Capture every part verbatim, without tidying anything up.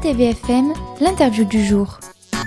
T V F M, l'interview du jour.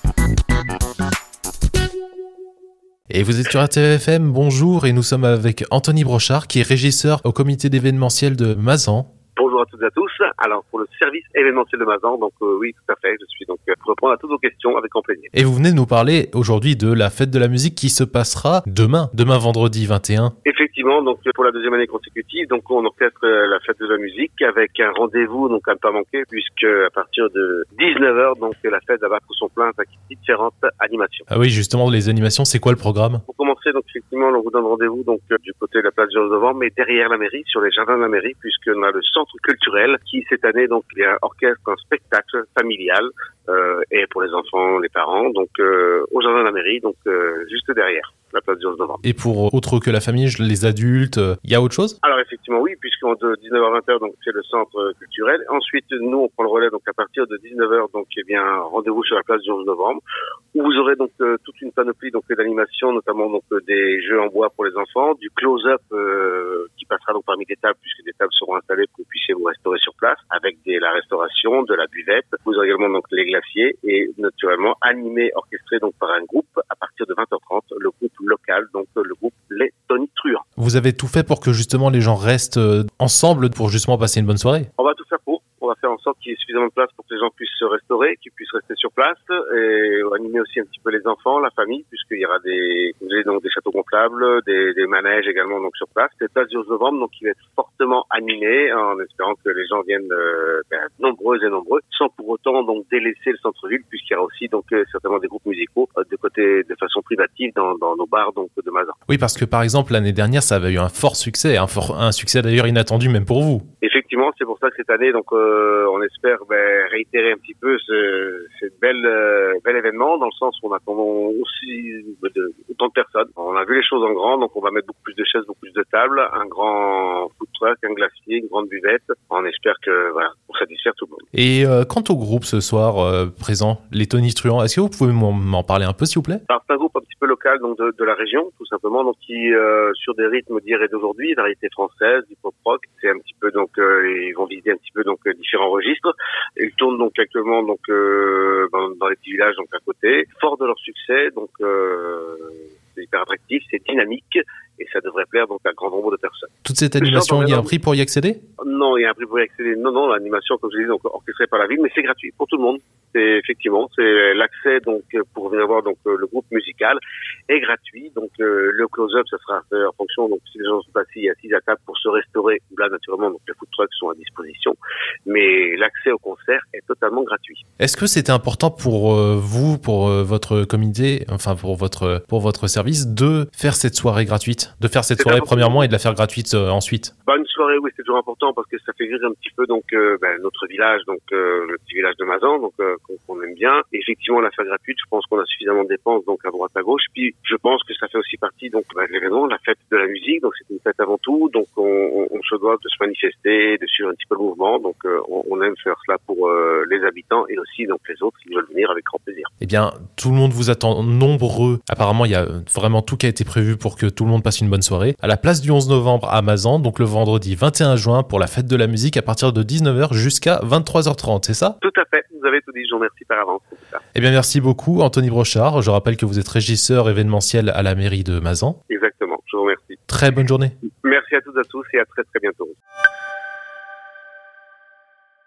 Et vous êtes sur R T V F M, bonjour, et nous sommes avec Anthony Brochard, qui est régisseur au comité d'événementiel de Mazan. Bonjour à toutes et à tous. Alors, pour le service événementiel de Mazan, donc euh, oui, tout à fait, je suis donc euh, pour répondre à toutes vos questions avec grand plaisir. Et vous venez de nous parler aujourd'hui de la fête de la musique qui se passera demain, demain vendredi vingt et un. Effectivement, donc pour la deuxième année consécutive, donc on orchestre la fête de la musique avec un rendez-vous donc à ne pas manquer, puisque à partir de dix-neuf heures, donc la fête va battre son plein avec différentes animations. Ah oui, justement, les animations, c'est quoi le programme? Pour commencer, donc effectivement, on vous donne rendez-vous donc du côté de la place du onze novembre, mais derrière la mairie, sur les jardins de la mairie, puisqu'on a le centre culturel qui cette année donc il y a orchestre un spectacle familial euh, et pour les enfants, les parents, donc euh, au jardin de la mairie, donc euh, juste derrière la place du onze novembre. Et pour autre que la famille, les adultes, il euh, y a autre chose? Alors effectivement oui, puisqu'on de dix-neuf heures à vingt heures donc c'est le centre culturel. Ensuite nous on prend le relais donc à partir de dix-neuf heures donc eh bien rendez-vous sur la place du onze novembre où vous aurez donc euh, toute une panoplie donc d'animations, notamment donc euh, des jeux en bois pour les enfants, du close-up euh, qui passera donc parmi des tables puisque des tables seront installées pour que vous puissiez vous restaurer sur place avec des, la restauration, de la buvette. Vous aurez également donc les glaciers et naturellement animé, orchestré donc par un groupe à partir de vingt heures trente, le groupe local, donc le groupe Les Tonitruants. Vous avez tout fait pour que justement les gens restent ensemble pour justement passer une bonne soirée? On va tout faire pour. On va faire en sorte qu'il y ait suffisamment de place pour que les gens puissent se restaurer, qu'ils puissent rester sur place et animer aussi un petit peu les enfants, la famille, puisqu'il y aura des, donc des châteaux gonflables, des, des manèges également donc sur place. Cette place du onze novembre donc qui va être fortement animée en espérant que les gens viennent euh, ben, nombreux et nombreux, sans pour autant donc délaisser le centre-ville, puisqu'il y aura aussi donc euh, certainement des groupes musicaux euh, de côté de façon privative dans, dans nos bars donc de Mazan. Oui, parce que par exemple l'année dernière ça avait eu un fort succès, un, fort, un succès d'ailleurs inattendu même pour vous. Effectivement, c'est pour ça que cette année donc euh, on espère ben, réitérer un petit peu ce, ce bel, euh, bel événement, dans le sens où on attend aussi de, autant de personnes. On a vu les choses en grand, donc on va mettre beaucoup plus de chaises, beaucoup plus de tables, un grand food truck, un glacier, une grande buvette. On espère que voilà, pour satisfaire tout le monde. Et euh, quant au groupe ce soir euh, présent, les Tonitruants, est-ce que vous pouvez m'en, m'en parler un peu s'il vous plaît? Alors, c'est un groupe un petit peu local donc de, de la région, tout simplement, donc qui euh, sur des rythmes d'hier et d'aujourd'hui, variété française, du pop rock. C'est un petit peu donc euh, ils vont visiter un petit peu donc différents registres. Ils tournent donc actuellement donc euh, dans, dans les petits villages donc à côté. Fort de leur succès, donc euh, c'est hyper attractif, c'est dynamique et ça devrait plaire donc à un grand nombre de personnes. Toute cette animation, il y a un prix pour y accéder? Non, il y a un prix pour y accéder. Non, non, l'animation, comme je l'ai dit, donc orchestrée par la ville, mais c'est gratuit pour tout le monde. C'est effectivement, c'est l'accès donc pour venir voir donc le groupe musical est gratuit. Donc euh, le close-up, ça sera fait en fonction donc si les gens sont assis assis à table pour se restaurer. Là, naturellement, donc les food trucks sont à disposition, mais l'accès au concert est totalement gratuit. Est-ce que c'était important pour euh, vous, pour euh, votre comité, enfin pour votre pour votre service, de faire cette soirée gratuite, de faire cette c'est soirée important. premièrement et de la faire gratuite euh, ensuite? Bah, une soirée, oui, c'est toujours important parce que ça fait vivre un petit peu donc euh, ben, notre village, donc euh, le petit village de Mazan, donc euh, qu'on, qu'on aime bien. Et effectivement, la faire gratuite, je pense qu'on a suffisamment de dépenses donc à droite à gauche. Puis je pense que ça fait aussi partie donc ben, de l'événement, la fête de la musique. Donc c'est une fête avant tout, donc on, on, on se doit de se manifester, de suivre un petit peu le mouvement. Donc euh, on, on aime faire cela pour euh, les habitants et aussi donc les autres qui veulent venir avec grand plaisir. Eh bien, tout le monde vous attend nombreux. Apparemment, il y a vraiment tout qui a été prévu pour que tout le monde passe une bonne soirée. À la place du onze novembre à Mazan, donc le vendredi vingt et un juin pour la fête de la musique à partir de dix-neuf heures jusqu'à vingt-trois heures trente, c'est ça? Tout à fait, vous avez tout dit, je vous remercie par avance. Eh bien, merci beaucoup, Anthony Brochard. Je rappelle que vous êtes régisseur événementiel à la mairie de Mazan. Exactement, je vous remercie. Très bonne journée. Merci à toutes et à tous et à très très bientôt.